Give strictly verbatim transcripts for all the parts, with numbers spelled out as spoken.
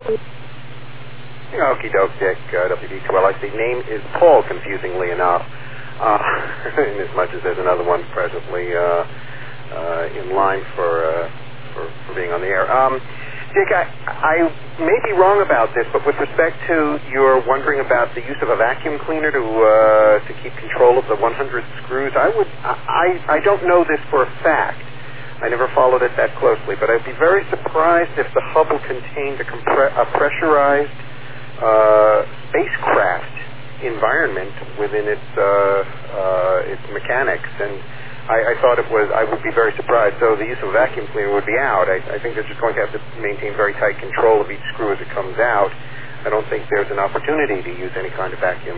Okie doke, Dick, uh, W D two L I C. Name is Paul, confusingly enough, uh, in as much as there's another one presently uh, uh, in line for, uh, for for being on the air. Um, Dick, I, I may be wrong about this, but with respect to your wondering about the use of a vacuum cleaner to uh, to keep control of the one hundred screws, I would I, I don't know this for a fact. I never followed it that closely, but I'd be very surprised if the Hubble contained a, compre- a pressurized uh, spacecraft environment within its uh, uh, its mechanics, and I, I thought it was. I would be very surprised. So the use of a vacuum cleaner would be out. I, I think they're just going to have to maintain very tight control of each screw as it comes out. I don't think there's an opportunity to use any kind of vacuum.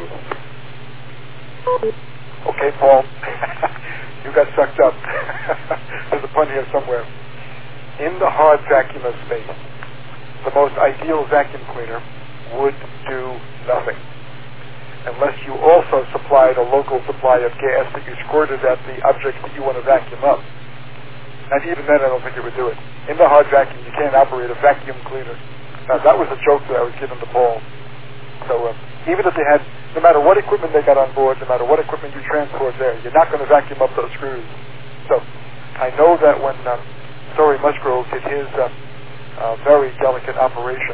Okay, Paul, you got sucked up. There's a pun here somewhere. In the hard vacuum of space, the most ideal vacuum cleaner would do nothing, unless you also supplied a local supply of gas that you squirted at the object that you want to vacuum up. And even then, I don't think it would do it. In the hard vacuum, you can't operate a vacuum cleaner. Now, that was a joke that I was giving to Paul. So uh, even if they had, no matter what equipment they got on board, no matter what equipment you transport there, you're not going to vacuum up those screws. So I know that when uh, Story Musgrove did his uh, uh, very delicate operation,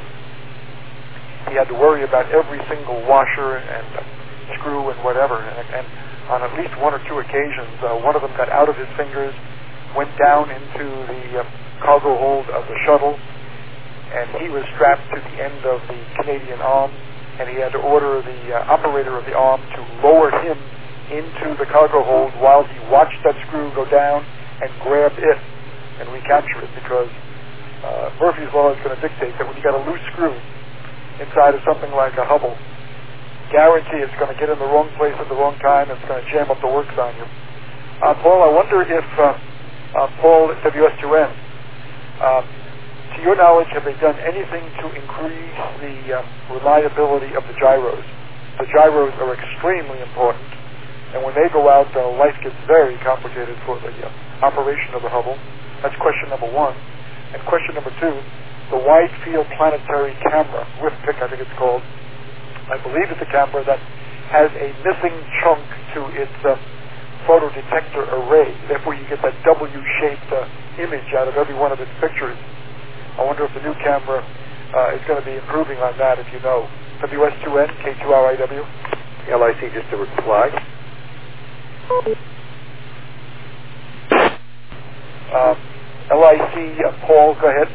he had to worry about every single washer and uh, screw and whatever. And, and on at least one or two occasions, uh, one of them got out of his fingers, went down into the uh, cargo hold of the shuttle, and he was strapped to the end of the Canadian arm, and he had to order the uh, operator of the arm to lower him into the cargo hold while he watched that screw go down and grab it and recapture it, because uh, Murphy's Law is going to dictate that when you got a loose screw inside of something like a Hubble, guarantee it's going to get in the wrong place at the wrong time, and it's going to jam up the works on you. Uh, Paul, I wonder if, uh, uh, Paul at W S two N, uh, to your knowledge, have they done anything to increase the uh, reliability of the gyros? The gyros are extremely important, and when they go out, uh, life gets very complicated for the uh, operation of the Hubble. That's question number one. And question number two, the Wide Field Planetary Camera, WIFPIC I think it's called, I believe it's a camera that has a missing chunk to its uh, photodetector array. Therefore you get that W-shaped uh, image out of every one of its pictures. I wonder if the new camera uh, is going to be improving on that, if you know. W S two N, K two R I W. L I C, just a reply. Um, L I C, uh, Paul, go ahead.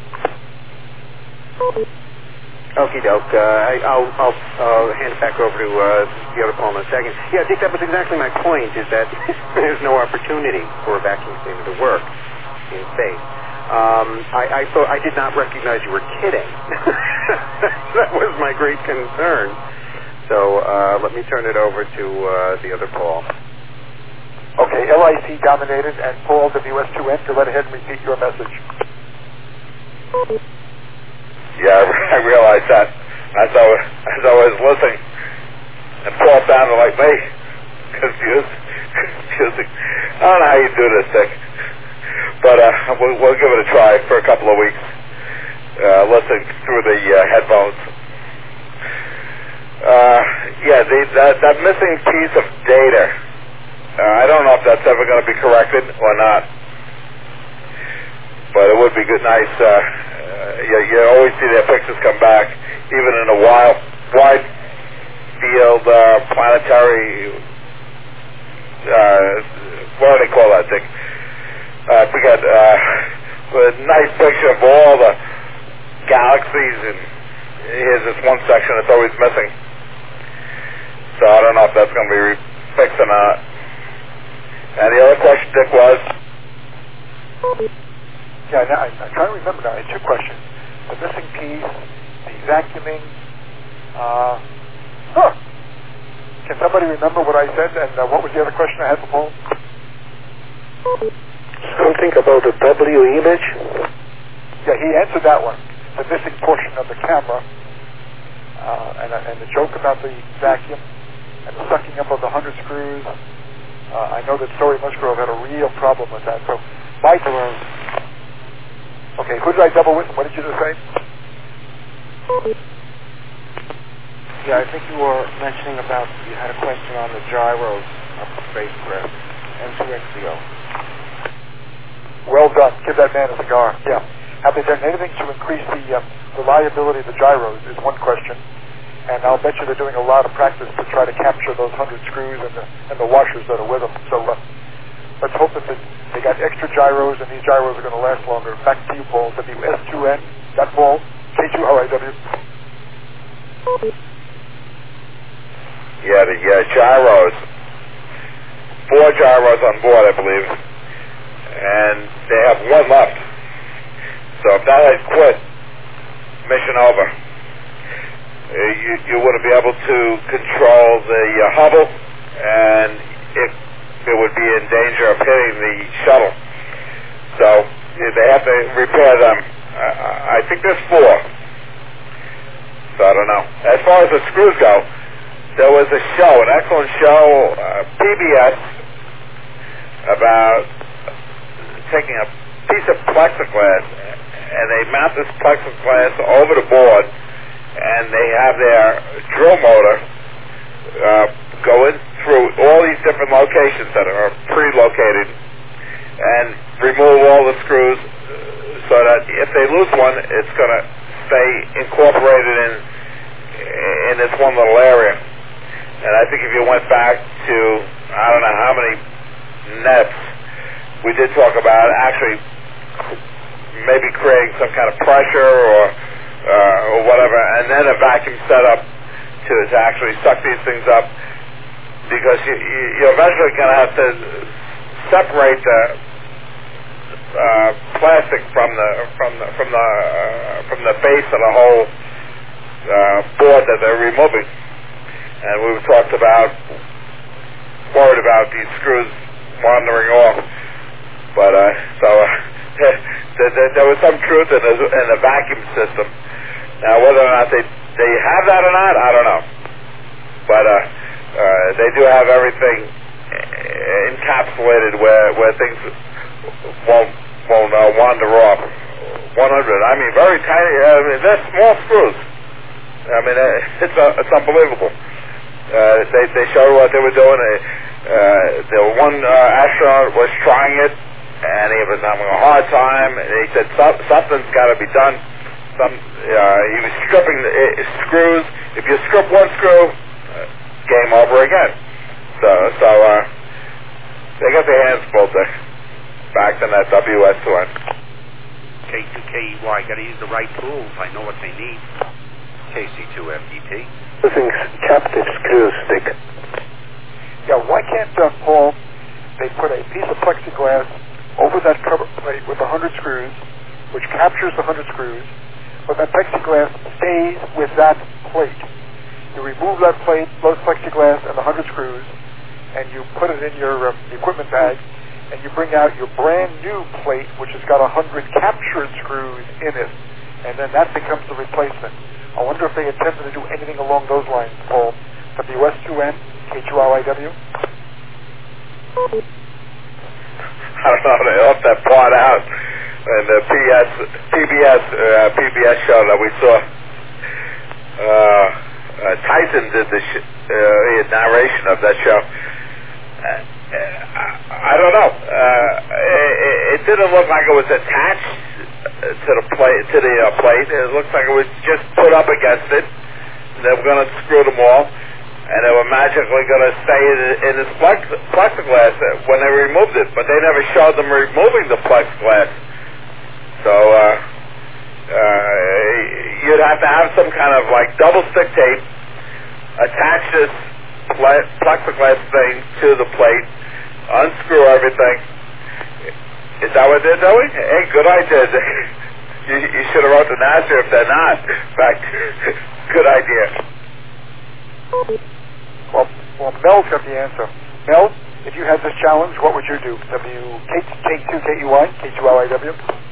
Okie doke. Uh, I, I'll, I'll uh, hand it back over to uh, the other Paul in a second. Yeah, I think that was exactly my point, is that there's no opportunity for a vacuum cleaner to work in space. Um, I, I thought I did not recognize you were kidding. That was my great concern. So uh, let me turn it over to uh, the other Paul. Okay, L I C dominated, and Paul, W S two N, to let ahead and repeat your message. Yeah, I realized that as I was, as I was listening, and Paul sounded like me, confused, confusing. I don't know how you do this thing. But uh, we'll, we'll give it a try for a couple of weeks, uh, listening through the uh, headphones. Uh, yeah, the, that, that missing piece of data, uh, I don't know if that's ever going to be corrected or not, but it would be good, nice. Uh, uh, you, you always see their pictures come back, even in a wild, wide field uh, planetary, uh, what do they call that thing? I uh, forget, uh, a nice picture of all the galaxies, and here's this one section that's always missing. So I don't know if that's going to be re- fixed or not. And the other question, Dick, was? Yeah, now, I, I'm trying to remember now. I had two questions. The missing piece, the vacuuming. Uh, huh. Can somebody remember what I said, and uh, what was the other question I had for Paul? Something about a W image? Yeah, he answered that one. The missing portion of the camera, uh, and, uh, and the joke about the vacuum, and the sucking up of the hundred screws. Uh, I know that Story Musgrove had a real problem with that. So, my turn. Okay, who did I double with? What did you just say? Yeah, I think you were mentioning about, you had a question on the gyros of the spacecraft, N two X C O. Well done. Give that man a cigar. Yeah. Have they done anything to increase the uh, reliability of the gyros is one question. And I'll bet you they're doing a lot of practice to try to capture those hundred screws and the, and the washers that are with them. So uh, let's hope that they, they got extra gyros and these gyros are going to last longer. Back to you, Paul. W S two N. That's Paul. K two R I W. Yeah, the uh, gyros. Four gyros on board, I believe. And they have one left. So if that had quit, mission over. Uh, you, you wouldn't be able to control the uh, Hubble, and it, it would be in danger of hitting the shuttle. So uh, they have to repair them. Uh, I think there's four. So I don't know. As far as the screws go, there was a show, an excellent show, uh, P B S, about taking a piece of plexiglass, and they mount this plexiglass over the board, and they have their drill motor uh, go in through all these different locations that are pre-located and remove all the screws so that if they lose one, it's going to stay incorporated in in this one little area. And I think if you went back to, I don't know how many nets, we did talk about actually maybe creating some kind of pressure or uh, or whatever, and then a vacuum setup to, to actually suck these things up, because you, you, you're eventually going to have to separate the uh, plastic from the from the from the uh, from the base of the whole uh, board that they're removing. And we've talked about, worried about these screws wandering off. But, uh, so, uh, there, there, there was some truth in the, in the vacuum system. Now, whether or not they, they have that or not, I don't know. But, uh, uh, they do have everything encapsulated where, where things won't, won't uh, wander off. one hundred, I mean, very tiny, I mean, they're small screws. I mean, it's, uh, it's unbelievable. Uh, they, they showed what they were doing. They, uh, the one uh, astronaut was trying it, and he was having a hard time. And he said, something's got to be done. Some, uh, he was stripping the uh, screws. If you strip one screw, uh, game over again. So, so uh, they got their hands full there. Back in that W S two N. K two K E Y, got to use the right tools. I know what they need. K C two F D T. Using captive screw stick. Yeah, why can't, uh, Paul, they put a piece of plexiglass over that cover plate with a hundred screws, which captures the hundred screws, but that plexiglass stays with that plate. You remove that plate, those plexiglass, and the hundred screws, and you put it in your uh, equipment bag, and you bring out your brand new plate, which has got a hundred captured screws in it, and then that becomes the replacement. I wonder if they intended to do anything along those lines, Paul. W S two N, K two R I W. I don't know, they left that part out in the P S, P B S, uh, P B S show that we saw. Uh, uh, Tyson did the sh- uh, narration of that show. Uh, I, I don't know. Uh, it, it didn't look like it was attached to the plate. To the uh, plate, it looked like it was just put up against it. They were going to screw them all, and they were magically going to stay in, in this plex, plexiglass when they removed it. But they never showed them removing the plexiglass. So uh, uh, you'd have to have some kind of like double stick tape, attach this ple- plexiglass thing to the plate, unscrew everything. Is that what they're doing? Hey, good idea. you, you should have wrote to NASA if they're not. In fact, good idea. Well, well, Mel's got the answer. Mel, if you had this challenge, what would you do? W K two K E Y, K two R I W.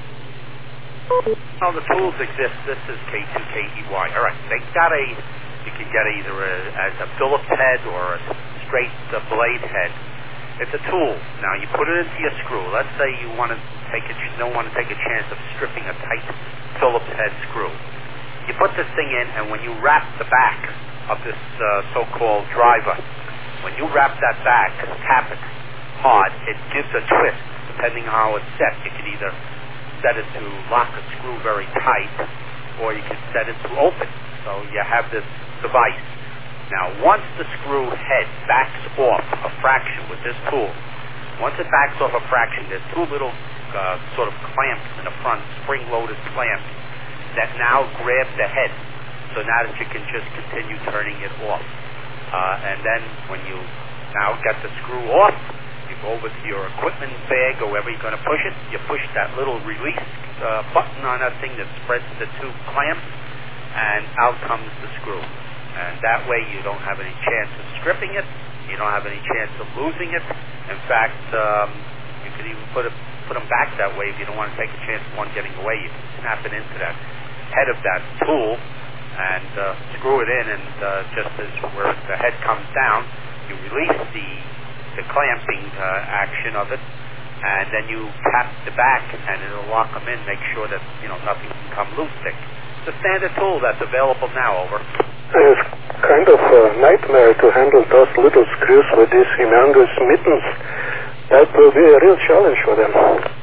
Well, the tools exist. This is K two K E Y. All right, they got a. You can get either a, as a Phillips head or a straight uh, blade head. It's a tool. Now you put it into your screw. Let's say you want to take a, you don't want to take a chance of stripping a tight Phillips head screw. you put this thing in, and when you wrap the back of this uh, so-called driver, when you wrap that back, tap it hard, it gives a twist. Depending on how it's set, you can either set it to lock a screw very tight, or you can set it to open. So you have this device. Now, once the screw head backs off a fraction with this tool, once it backs off a fraction, there's two little uh, sort of clamps in the front, spring-loaded clamps, that now grab the head. So now that you can just continue turning it off. Uh, and then when you now get the screw off, you go over to your equipment bag or wherever you're going to push it, you push that little release uh, button on that thing that spreads the two clamps, and out comes the screw. And that way you don't have any chance of stripping it, you don't have any chance of losing it. In fact, um, you could even put, it, put them back that way if you don't want to take a chance of one getting away. You can snap it into that head of that tool and uh, screw it in, and uh, just as where the head comes down, you release the the clamping uh, action of it, and then you tap the back, and it'll lock them in, make sure that you know nothing can come loose. It's a standard tool that's available now. Over. It's kind of a nightmare to handle those little screws with these humongous mittens. That will be a real challenge for them.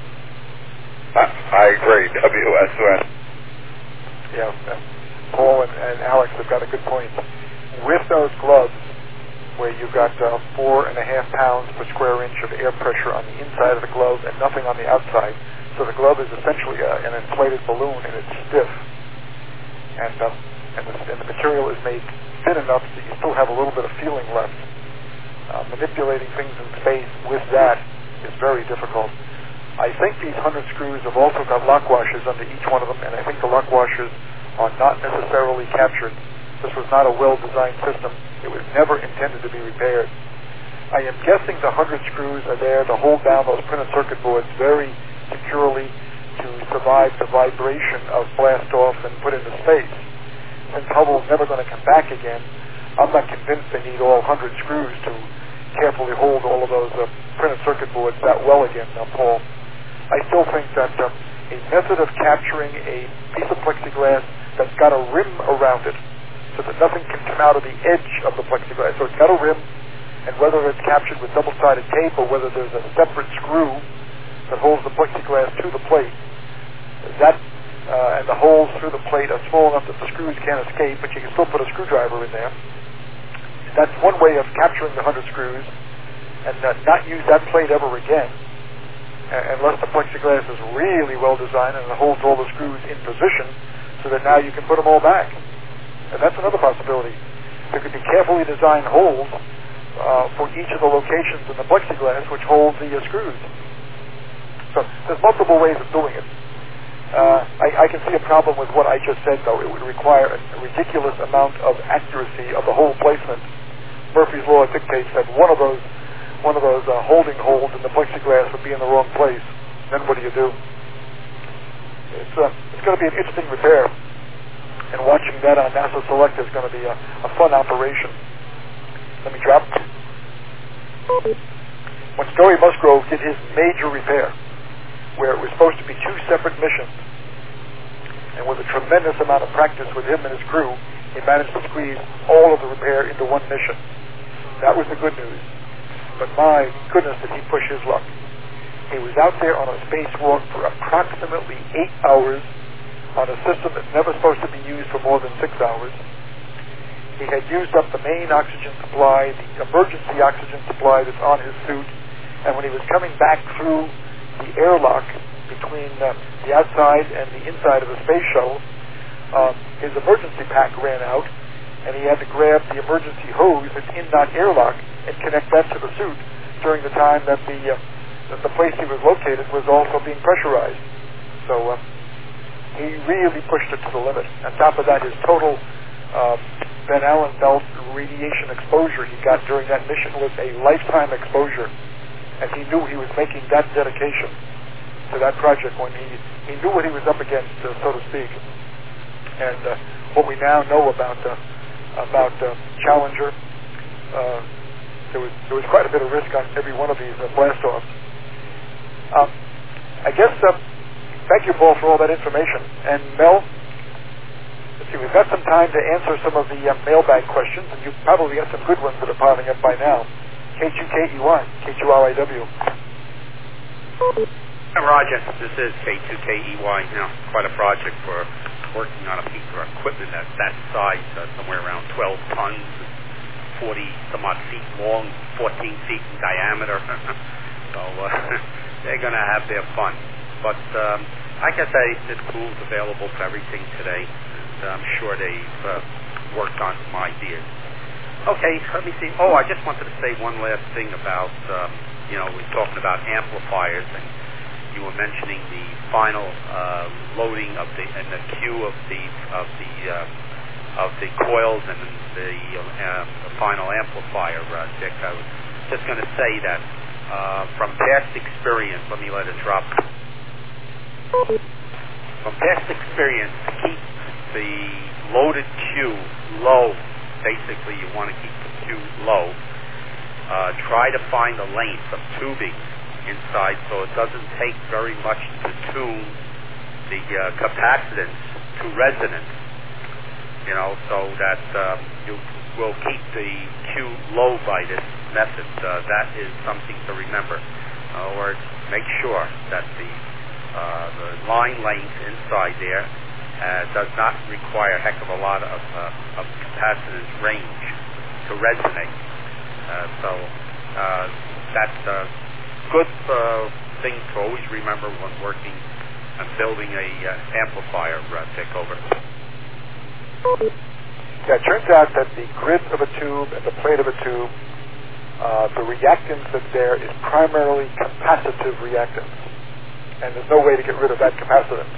I, I agree. W S N. Yeah, uh, Paul and, and Alex have got a good point. With those gloves, where you've got uh, four and a half pounds per square inch of air pressure on the inside of the glove and nothing on the outside, so the glove is essentially uh, an inflated balloon, and it's stiff. And, uh, and, the, and the material is made thin enough that you still have a little bit of feeling left. Uh, manipulating things in space with that is very difficult. I think these hundred screws have also got lock washers under each one of them, and I think the lock washers are not necessarily captured. This was not a well-designed system. It was never intended to be repaired. I am guessing the hundred screws are there to hold down those printed circuit boards very securely to survive the vibration of blast-off and put into space. Since Hubble's never going to come back again, I'm not convinced they need all hundred screws to carefully hold all of those uh, printed circuit boards that well again, uh, Paul. I still think that uh, a method of capturing a piece of plexiglass that's got a rim around it, so that nothing can come out of the edge of the plexiglass. So it's got a rim, and whether it's captured with double-sided tape or whether there's a separate screw that holds the plexiglass to the plate, that uh, and the holes through the plate are small enough that the screws can't escape, but you can still put a screwdriver in there. That's one way of capturing the hundred screws, and uh, not use that plate ever again, uh, unless the plexiglass is really well designed and it holds all the screws in position, so that now you can put them all back. And that's another possibility. There could be carefully designed holes uh, for each of the locations in the plexiglass which hold the uh, screws. So there's multiple ways of doing it. Uh, I, I can see a problem with what I just said, though. It would require a, a ridiculous amount of accuracy of the hole placement. Murphy's Law dictates that one of those one of those uh, holding holes in the plexiglass would be in the wrong place. Then what do you do? It's, uh, it's going to be an interesting repair. And watching that on NASA Select is going to be a, a fun operation. Let me drop. When Story Musgrove did his major repair, where it was supposed to be two separate missions, and with a tremendous amount of practice with him and his crew, he managed to squeeze all of the repair into one mission. That was the good news. But my goodness, did he push his luck. He was out there on a spacewalk for approximately eight hours on a system that's never supposed to be used for more than six hours. He had used up the main oxygen supply, the emergency oxygen supply that's on his suit, and when he was coming back through the airlock between uh, the outside and the inside of the space shuttle, uh, his emergency pack ran out, and he had to grab the emergency hose that's in that airlock and connect that to the suit during the time that the uh, that the place he was located was also being pressurized. So uh, he really pushed it to the limit. On top of that, his total uh, Van Allen belt radiation exposure he got during that mission was a lifetime exposure, and he knew he was making that dedication to that project when he, he knew what he was up against, uh, so to speak. And uh, what we now know about uh, about uh, Challenger, uh, there was there was quite a bit of risk on every one of these uh, blast-offs. Um, I guess, uh, thank you, Paul, for all that information. And Mel? Let's see, we've got some time to answer some of the uh, mailbag questions, and you've probably got some good ones that are piling up by now. K two K E Y, K two R I W. Roger, this is K two K E Y. Now, quite a project for working on a piece of equipment that's that size, uh, somewhere around twelve tons, forty some odd feet long, fourteen feet in diameter. So uh, they're going to have their fun. But um, like I say, this tool's available for everything today. And I'm sure they've uh, worked on some ideas. Okay, let me see. Oh, I just wanted to say one last thing about, um, you know, we're talking about amplifiers, and you were mentioning the final uh, loading of the and the queue of the of the uh, of the coils and the, um, the final amplifier. Uh, Dick, I was just going to say that uh, from past experience, let me let it drop. From past experience, to keep the loaded queue low. Basically, you want to keep the queue low. Uh, try to find a length of tubing inside so it doesn't take very much to tune the uh, capacitance to resonance, you know, so that um, you will keep the queue low by this method. Uh, that is something to remember. In other words, make sure that the, uh, the line length inside there Uh, does not require a heck of a lot of, uh, of capacitance range to resonate. Uh, so uh, that's a good uh, thing to always remember when working and building a uh, amplifier uh, takeover. Yeah, it turns out that the grid of a tube and the plate of a tube, uh, the reactance that's there is primarily capacitive reactance, and there's no way to get rid of that capacitance.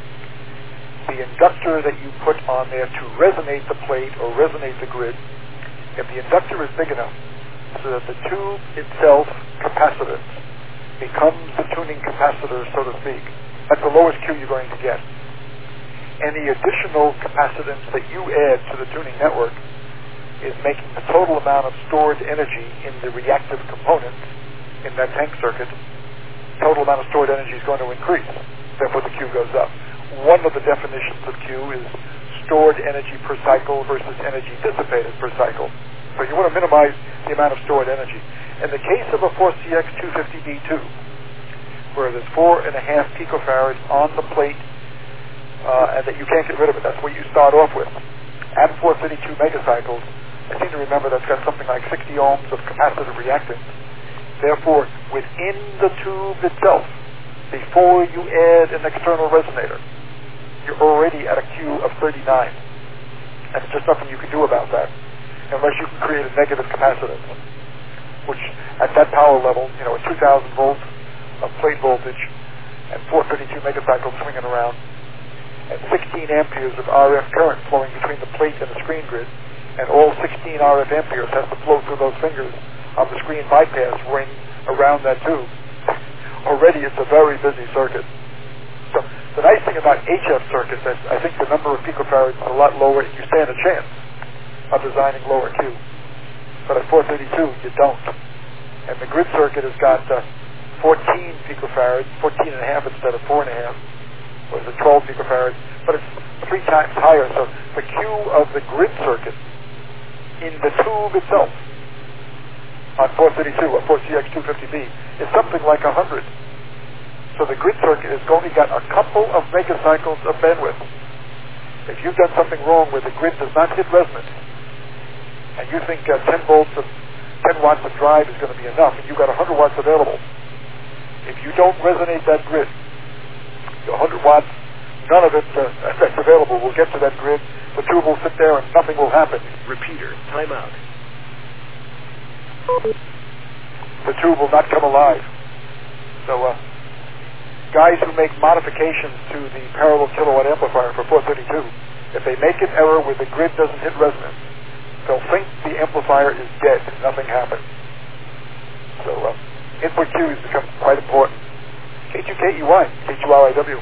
The inductor that you put on there to resonate the plate or resonate the grid, if the inductor is big enough so that the tube itself capacitance becomes the tuning capacitor, so to speak, that's the lowest Q you're going to get. Any additional capacitance that you add to the tuning network is making the total amount of stored energy in the reactive component in that tank circuit, total amount of stored energy is going to increase. Therefore, the Q goes up. One of the definitions of Q is stored energy per cycle versus energy dissipated per cycle. So you want to minimize the amount of stored energy. In the case of a four C X two fifty B two, where there's four and a half picofarads on the plate, uh, and that you can't get rid of it, that's what you start off with. At four thirty-two megacycles, I seem to remember that's got something like sixty ohms of capacitive reactance. Therefore, within the tube itself, before you add an external resonator, you're already at a Q of thirty-nine. And there's just nothing you can do about that, unless you can create a negative capacitance, which at that power level, you know, at two thousand volts of plate voltage and four thirty-two megacycles swinging around, and sixteen amperes of R F current flowing between the plate and the screen grid, and all sixteen R F amperes has to flow through those fingers on the screen bypass ring around that tube. Already it's a very busy circuit. So the nice thing about H F circuits is I think the number of picofarads is a lot lower and you stand a chance of designing lower Q. But at four thirty-two, you don't. And the grid circuit has got uh, fourteen picofarads, fourteen and a half instead of four and a half, or is it twelve picofarads, but it's three times higher. So the Q of the grid circuit in the tube itself on four thirty-two, or four C X two fifty B, is something like one hundred. So the grid circuit has only got a couple of megacycles of bandwidth. If you've done something wrong where the grid does not hit resonance, and you think uh, ten volts of ten watts of drive is going to be enough, and you've got one hundred watts available, if you don't resonate that grid, the one hundred watts, none of it uh, that's available will get to that grid. The tube will sit there and nothing will happen. Repeater, timeout. The tube will not come alive. So, uh, guys who make modifications to the parallel kilowatt amplifier for four thirty-two, if they make an error where the grid doesn't hit resonance, they'll think the amplifier is dead and nothing happened. So, uh, input cues become quite important. K two K E Y, K two R I W.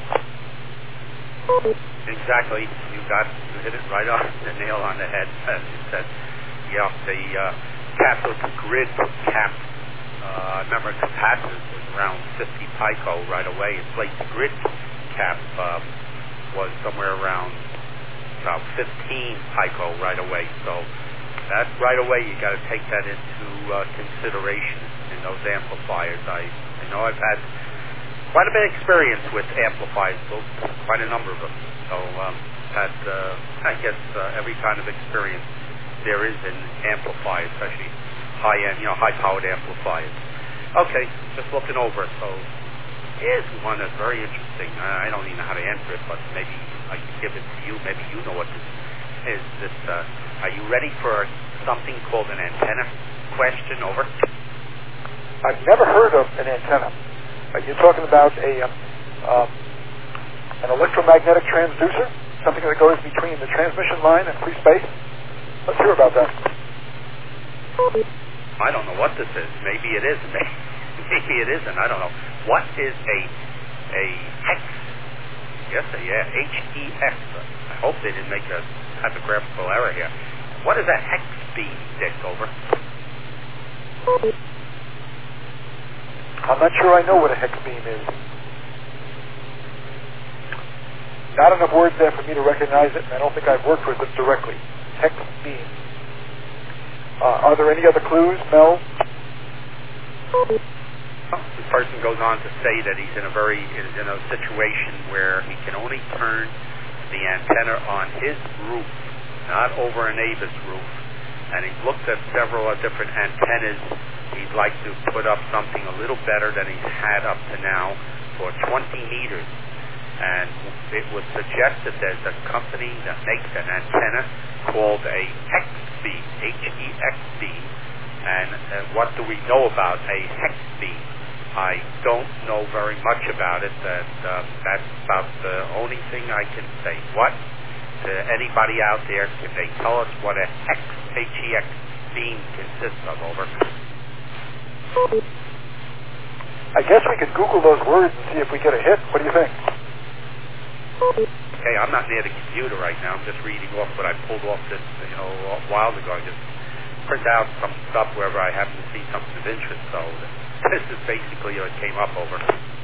Exactly. You got you hit it right on the nail on the head. As you said, yeah, the uh, cathode grid cap. Uh, I remember capacitance was around fifty pico right away. It's like the grid cap um, was somewhere around about fifteen pico right away. So that right away, you got to take that into uh, consideration in those amplifiers. I, I know I've had quite a bit of experience with amplifiers, built quite a number of them. So um, had, uh, I guess, uh, every kind of experience there is in amplifiers, especially high-end, you know, high-powered amplifiers. Okay, just looking over. So here's one that's very interesting. I don't even know how to answer it, but maybe I can give it to you. Maybe you know what this is. This, uh, are you ready for something called an antenna question? Over. I've never heard of an antenna. Are you talking about a um, um, an electromagnetic transducer? Something that goes between the transmission line and free space? Let's hear about that. I don't know what this is. Maybe it is. Maybe it isn't. I don't know. What is a a hex? Yes, a, yeah, H E X. I hope they didn't make a typographical error here. What is a hex beam, Dick? Over. I'm not sure I know what a hex beam is. Not enough words there for me to recognize it, and I don't think I've worked with it directly. Hex beam. Uh, are there any other clues, Mel? This person goes on to say that he's in a very is in a situation where he can only turn the antenna on his roof, not over a neighbor's roof. And he's looked at several uh, different antennas. He'd like to put up something a little better than he's had up to now for twenty meters. And it was suggested there's a company that makes an antenna called a hex beam, H E X beam. And uh, what do we know about a hex beam? I don't know very much about it. That uh, that's about the only thing I can say. What? To anybody out there, can they tell us what a hex, H E X beam consists of? Over. I guess we could Google those words and see if we get a hit. What do you think? Okay, I'm not near the computer right now. I'm just reading off what I pulled off this, you know, a while ago. I just print out some stuff wherever I happen to see something of interest. So this is basically what came up. Over.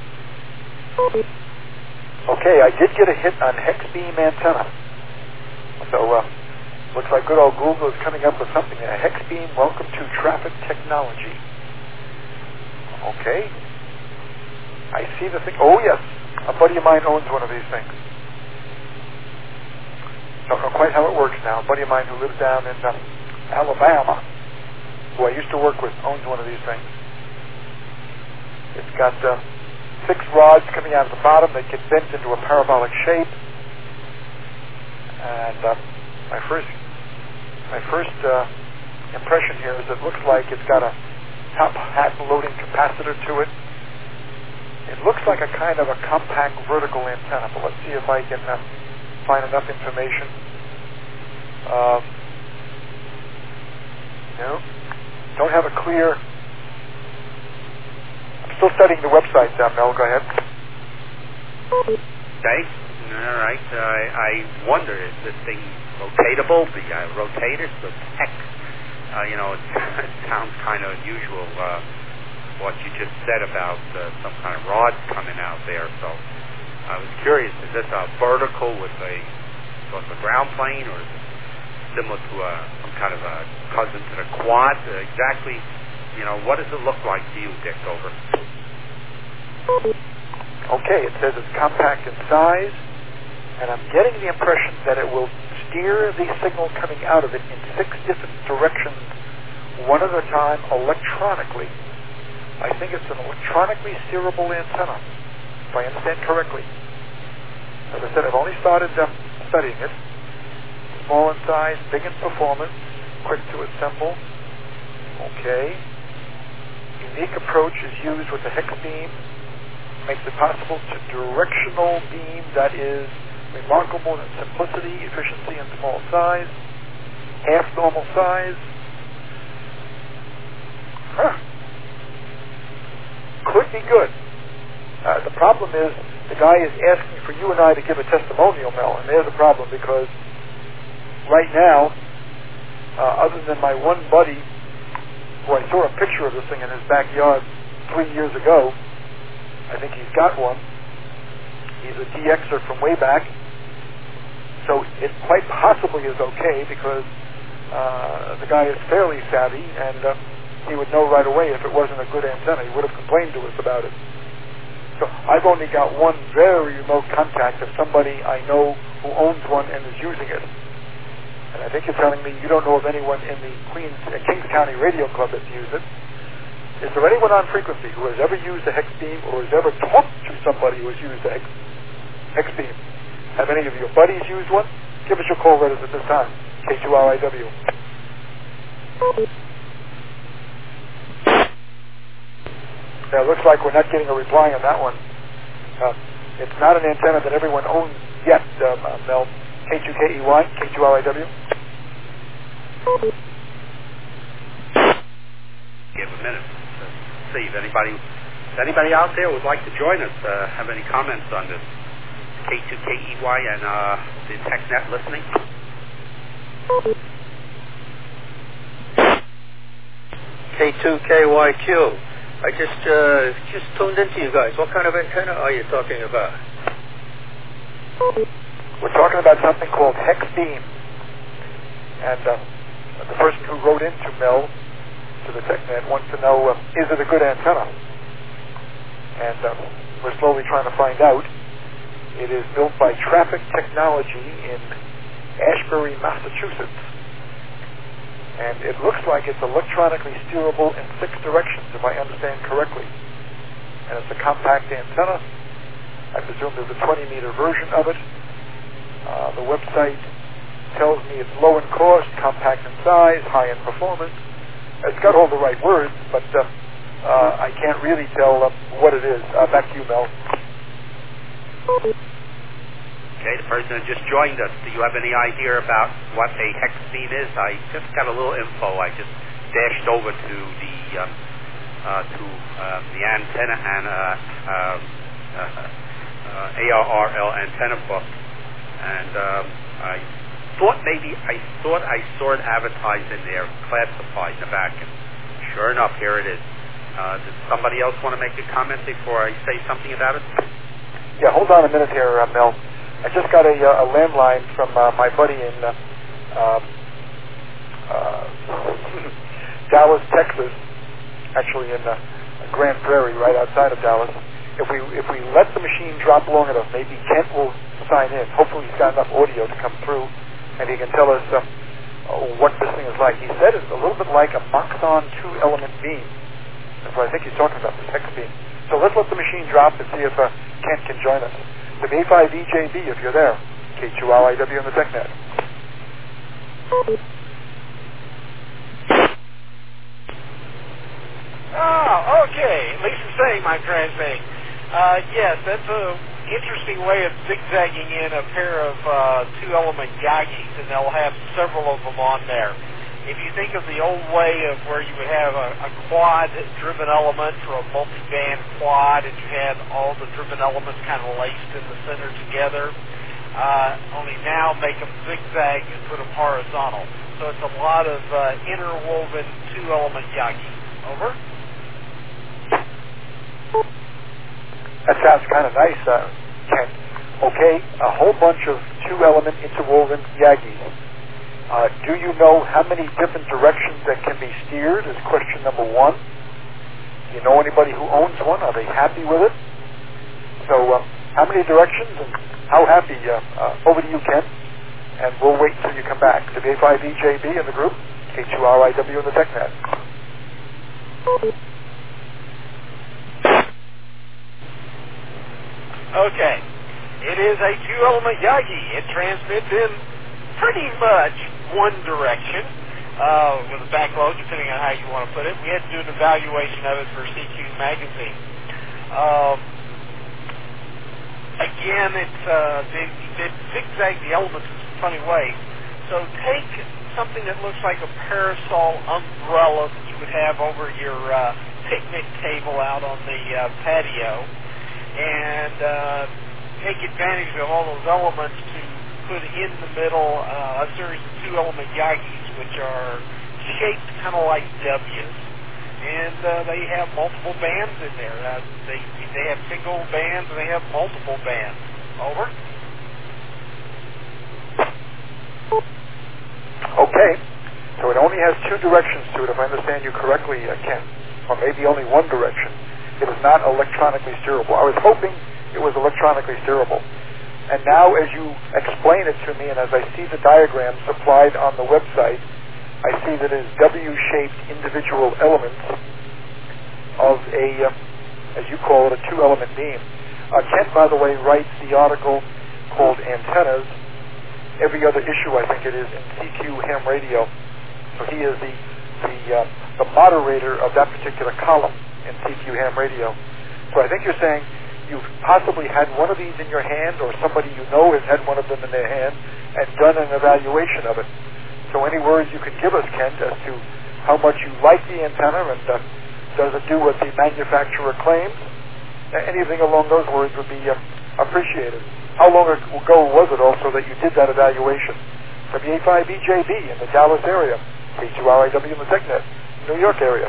Okay, I did get a hit on hex beam antenna. So uh, looks like good old Google is coming up with something. A hex beam. Welcome to traffic technology. Okay. I see the thing. Oh yes, a buddy of mine owns one of these things. Don't know quite how it works now. A buddy of mine who lives down in uh, Alabama, who I used to work with, owns one of these things. It's got uh, six rods coming out of the bottom that get bent into a parabolic shape. And uh, my first, my first uh, impression here is it looks like it's got a top hat loading capacitor to it. It looks like a kind of a compact vertical antenna, but let's see if I can uh, find enough information. Um, no, don't have a clear. I'm still studying the website, uh, Mel. Go ahead. Okay. All right. Uh, I wonder, is this thing rotatable? The uh, rotators, the hex. Uh, you know, it, it sounds kind of unusual. Uh, what you just said about uh, some kind of rods coming out there. So I was curious, is this a vertical with a sort of a ground plane, or is it similar to a, some kind of a cousin to the quad? Uh, exactly, you know, what does it look like to you, Dick? Over. Okay, it says it's compact in size, and I'm getting the impression that it will steer the signal coming out of it in six different directions, one at a time, electronically. I think it's an electronically steerable antenna, if I understand correctly. As I said, I've only started uh, studying it. Small in size, big in performance, quick to assemble. Okay. Unique approach is used with the hex beam. Makes it possible to directional beam that is remarkable in simplicity, efficiency, and small size. Half normal size. Huh. Could be good. Uh, the problem is the guy is asking for you and I to give a testimonial, Mel, and there's a problem because right now, uh, other than my one buddy who I saw a picture of this thing in his backyard three years ago, I think he's got one. He's a D Xer from way back, So it quite possibly is okay because uh, the guy is fairly savvy, and uh, he would know right away if it wasn't a good antenna. He would have complained to us about it. So I've only got one very remote contact of somebody I know who owns one and is using it. And I think you're telling me you don't know of anyone in the Queens, uh, Kings County Radio Club that's used it. Is there anyone on frequency who has ever used a hex beam or has ever talked to somebody who has used a hex, hex beam? Have any of your buddies used one? Give us your call letters at this time. K two R I W. Now, it looks like we're not getting a reply on that one. Uh, it's not an antenna that everyone owns yet, um, uh, Mel. K two K E Y, K two R I W. Give a minute to see if anybody, if anybody out there would like to join us, uh, have any comments on this. K two K E Y and uh, the TechNet listening. K two K Y Q. I just uh, just tuned into you guys. What kind of antenna are you talking about? We're talking about something called hex beam. And uh, the person who wrote into Mel, to the TechNet, wants to know, uh, is it a good antenna? And uh, we're slowly trying to find out. It is built by Traffic Technology in Ashbury, Massachusetts. And it looks like it's electronically steerable in six directions, if I understand correctly. And it's a compact antenna. I presume there's a twenty meter version of it. Uh, the website tells me it's low in cost, compact in size, high in performance. It's got all the right words, but uh, uh, I can't really tell uh, what it is. Uh, back to you, Mel. Okay, the person that just joined us, do you have any idea about what a hex beam is? I just got a little info. I just dashed over to the um, uh, to uh, the antenna and uh, um, uh, uh, A R R L antenna book, and um, I thought maybe I thought I saw it advertised in there, classified in the back, and sure enough, here it is. Uh, does somebody else want to make a comment before I say something about it? Yeah, hold on a minute here, uh, Mel. I just got a, uh, a landline from uh, my buddy in uh, uh, uh, Dallas, Texas, actually in uh, Grand Prairie, right outside of Dallas. If we if we let the machine drop long enough, maybe Kent will sign in. Hopefully he's got enough audio to come through, and he can tell us uh, what this thing is like. He said it's a little bit like a Moxon two-element beam. That's what I think he's talking about, this hex beam. So let's let the machine drop and see if uh, Kent can join us. The A five E J B, if you're there. K two R I W on the TechNet. Oh, okay. At least you're saying my transmitting. Uh, yes, that's an interesting way of zigzagging in a pair of uh, two-element Yagis, and they'll have several of them on there. If you think of the old way of where you would have a, a quad-driven element or a multi-band quad, and you had all the driven elements kind of laced in the center together, uh, only now make them zigzag and put them horizontal. So it's a lot of uh, interwoven two-element Yagi. Over. That sounds kind of nice, uh, Ken. Okay, a whole bunch of two-element interwoven Yagis. Uh, do you know how many different directions that can be steered is question number one. Do you know anybody who owns one? Are they happy with it? So uh, how many directions and how happy? Uh, uh, over to you, Ken. And we'll wait until you come back. The A five E J B in the group, K two R I W in the TechNet. Okay. It is a two-element Yagi. It transmits in pretty much one direction uh, with a backload, depending on how you want to put it. We had to do an evaluation of it for C Q magazine. Um, again, it's uh, they, they zigzag the elements in some funny ways. So take something that looks like a parasol umbrella that you would have over your uh, picnic table out on the uh, patio, and uh, take advantage of all those elements to put in the middle uh, a series of two-element Yagis, which are shaped kind of like W's, and uh, they have multiple bands in there. Uh, they they have single bands and they have multiple bands. Over. Okay, so it only has two directions to it, if I understand you correctly, uh, Ken, or maybe only one direction. It is not electronically steerable. I was hoping it was electronically steerable. And now as you explain it to me, and as I see the diagram supplied on the website, I see that it is W-shaped individual elements of a, uh, as you call it, a two-element beam. Uh, Kent, by the way, writes the article called Antennas, every other issue, I think it is, in C Q Ham Radio. So he is the the, uh, the moderator of that particular column in C Q Ham Radio. So I think you're saying you've possibly had one of these in your hand, or somebody you know has had one of them in their hand and done an evaluation of it. So any words you can give us, Kent, as to how much you like the antenna, and uh, does it do what the manufacturer claims? Anything along those words would be uh, appreciated. How long ago was it also that you did that evaluation? W A five E J B in the Dallas area, K two R I W in the TechNet, New York area.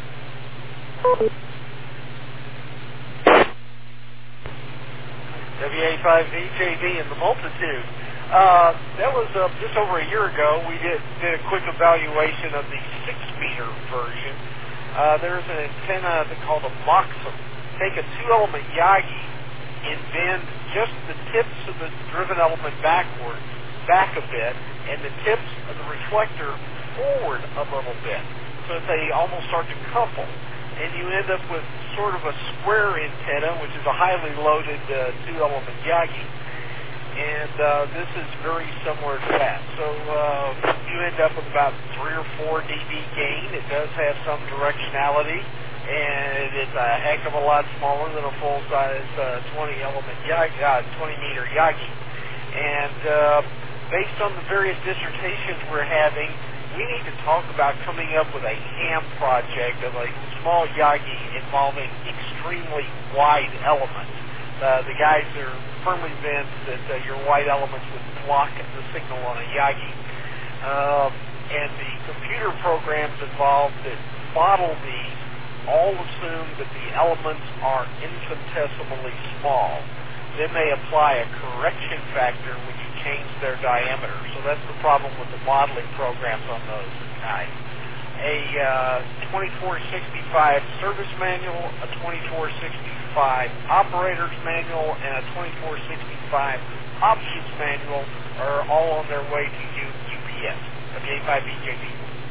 W A five E J B in the multitude. Uh, that was uh, just over a year ago. We did, did a quick evaluation of the six-meter version. Uh, there's an antenna called a Moxum. Take a two-element Yagi and bend just the tips of the driven element backward, back a bit, and the tips of the reflector forward a little bit, so that they almost start to couple. And you end up with sort of a square antenna, which is a highly loaded uh, two-element Yagi. And uh, this is very similar to that. So uh, you end up with about three or four dB gain. It does have some directionality, and it's a heck of a lot smaller than a full-size uh, twenty-element Yagi, uh, twenty-meter Yagi. And uh, based on the various dissertations we're having, we need to talk about coming up with a ham project of a small Yagi involving extremely wide elements. Uh, the guys are firmly convinced that uh, your white elements would block the signal on a Yagi. Um, and the computer programs involved that model these all assume that the elements are infinitesimally small. Then they apply a correction factor when you change their diameter. So that's the problem with the modeling programs on those guys. A uh, twenty-four sixty-five service manual, a twenty-four sixty-five operator's manual, and a twenty-four sixty-five options manual are all on their way to U P S, W A five E J B.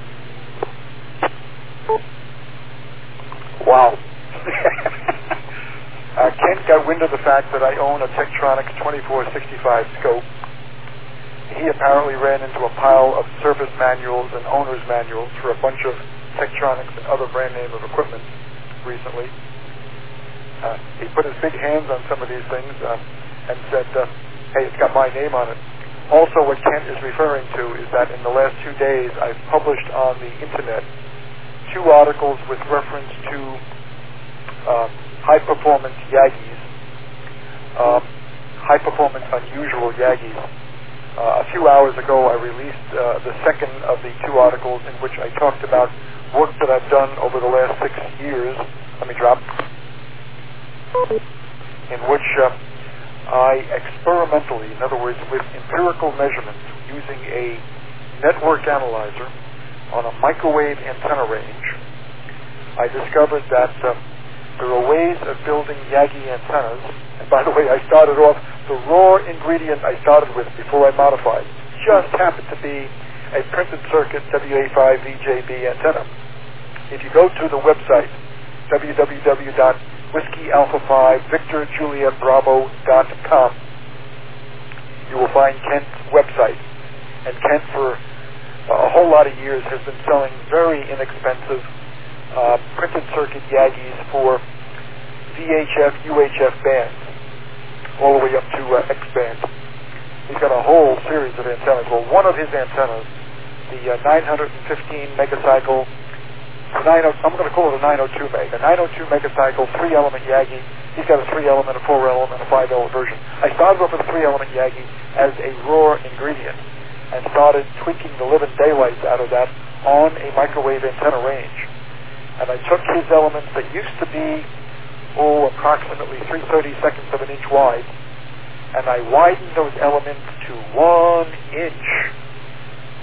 Wow. uh, Kent got wind of the fact that I own a Tektronix twenty-four sixty-five scope. He apparently ran into a pile of service manuals and owner's manuals for a bunch of Tektronix and other brand name of equipment recently. Uh, he put his big hands on some of these things uh, and said, uh, hey, it's got my name on it. Also, what Kent is referring to is that in the last two days I've published on the internet two articles with reference to uh, high-performance Yagis, uh, high-performance unusual Yagis. Uh, a few hours ago, I released uh, the second of the two articles in which I talked about work that I've done over the last six years. Let me drop. In which uh, I experimentally, in other words, with empirical measurements, using a network analyzer on a microwave antenna range, I discovered that uh, there are ways of building Yagi antennas. And by the way, I started off, the raw ingredient I started with before I modified just happened to be a printed circuit W A five E J B antenna. If you go to the website, w w w dot whiskey alpha five victor juliet bravo dot com, you will find Kent's website. And Kent, for a whole lot of years, has been selling very inexpensive uh, printed circuit Yagis for V H F, U H F bands, all the way up to uh, X band. He's got a whole series of antennas. Well, one of his antennas, the uh, nine fifteen megacycle, nine oh, I'm going to call it a nine oh two meg, a nine oh two megacycle three-element Yagi. He's got a three-element, a four-element, a five-element version. I started off with a three-element Yagi as a raw ingredient and started tweaking the living daylights out of that on a microwave antenna range. And I took his elements that used to be, oh, approximately three thirty-seconds of an inch wide, and I widened those elements to one inch.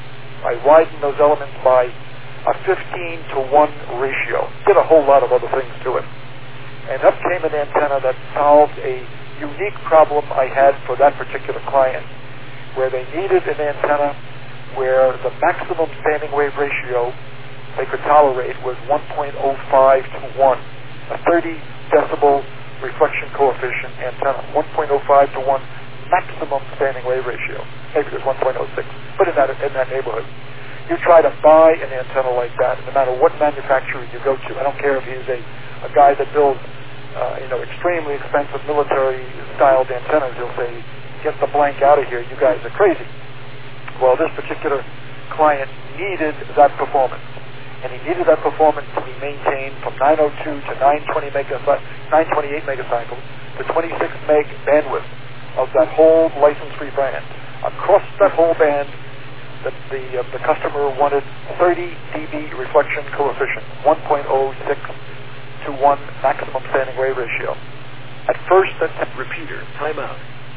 I widened those elements by a fifteen to one ratio. Did a whole lot of other things to it. And up came an antenna that solved a unique problem I had for that particular client, where they needed an antenna where the maximum standing wave ratio they could tolerate was one point oh five to one, a thirty decibel reflection coefficient antenna, one point oh five to one maximum standing wave ratio. Maybe it was one point oh six, but in that, in that neighborhood. You try to buy an antenna like that, no matter what manufacturer you go to. I don't care if he's a, a guy that builds uh, you know, extremely expensive military-styled antennas. He'll say, get the blank out of here, you guys are crazy. Well, this particular client needed that performance. And he needed that performance to be maintained from nine oh two to nine twenty-eight megacycles to twenty-six meg bandwidth of that whole license-free band. Across that whole band, the the, uh, the customer wanted thirty decibel reflection coefficient, one point oh six to one maximum standing wave ratio. At first, that repeater, time out.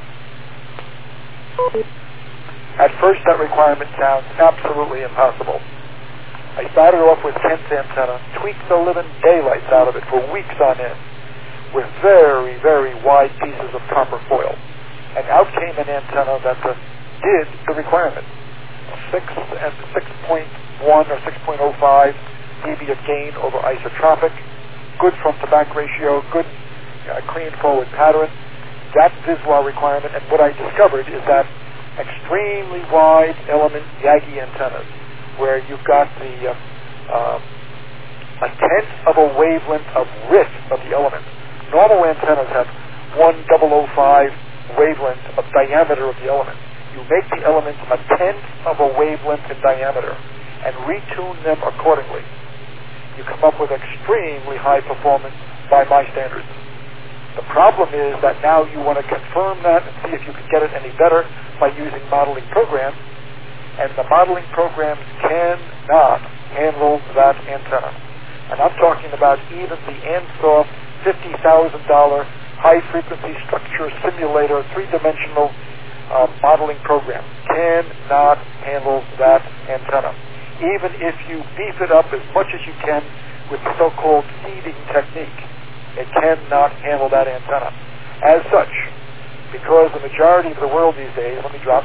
At first, that requirement sounds absolutely impossible. I started off with Kent's antenna, tweaked the living daylights out of it for weeks on end, with very, very wide pieces of copper foil. And out came an antenna that uh, did the requirement. Six and six point one or six point oh five dB of gain over isotropic, good front to back ratio, good uh, clean forward pattern. That visual requirement, and what I discovered is that extremely wide element Yagi antennas, where you've got the uh, uh, a tenth of a wavelength of width of the element. Normal antennas have one thousand five wavelength of diameter of the element. You make the elements a tenth of a wavelength in diameter and retune them accordingly. You come up with extremely high performance by my standards. The problem is that now you want to confirm that and see if you can get it any better by using modeling programs, and the modeling programs cannot handle that antenna. And I'm talking about even the Ansoff fifty thousand dollars high-frequency structure simulator, three-dimensional uh, modeling program cannot handle that antenna. Even if you beef it up as much as you can with the so-called seeding technique, it cannot handle that antenna. As such, because the majority of the world these days, let me drop,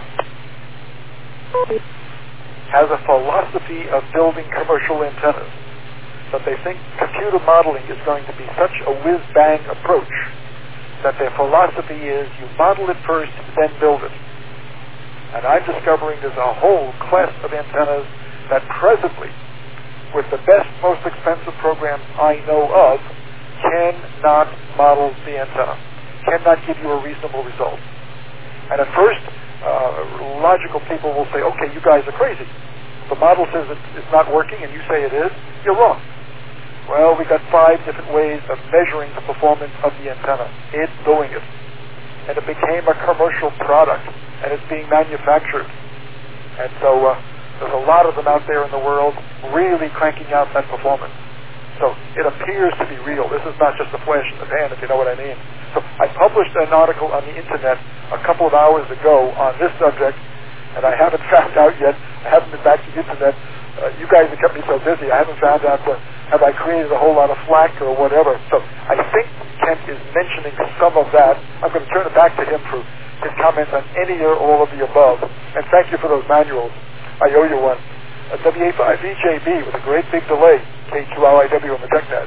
has a philosophy of building commercial antennas, that they think computer modeling is going to be such a whiz-bang approach that their philosophy is you model it first, then build it. And I'm discovering there's a whole class of antennas that presently, with the best, most expensive programs I know of, cannot model the antenna, cannot give you a reasonable result. And at first, uh, logical people will say, okay, you guys are crazy. The model says it's not working and you say it is, you're wrong. Well, we got five different ways of measuring the performance of the antenna. It's doing it. And it became a commercial product, and it's being manufactured. And so uh, there's a lot of them out there in the world really cranking out that performance. So it appears to be real. This is not just a flash in the pan, if you know what I mean. So I published an article on the internet a couple of hours ago on this subject, and I haven't found out yet. I haven't been back to the internet. Uh, you guys have kept me so busy. I haven't found out uh, have I created a whole lot of flack or whatever. So I think Kent is mentioning some of that. I'm going to turn it back to him for his comments on any or all of the above. And thank you for those manuals. I owe you one. A W A five V J B with a great big delay. K two L I W on the TechNet.